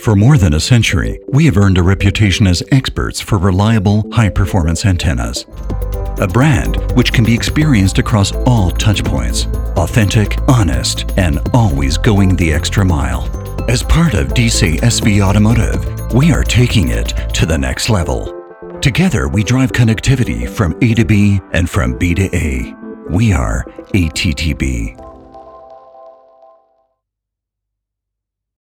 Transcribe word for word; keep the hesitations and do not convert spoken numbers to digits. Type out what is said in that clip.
For more than a century, we have earned a reputation as experts for reliable, high-performance antennas. A brand which can be experienced across all touchpoints, authentic, honest, and always going the extra mile. As part of D C S V Automotive, we are taking it to the next level. Together, we drive connectivity from A to B and from B to A. We are A T T B.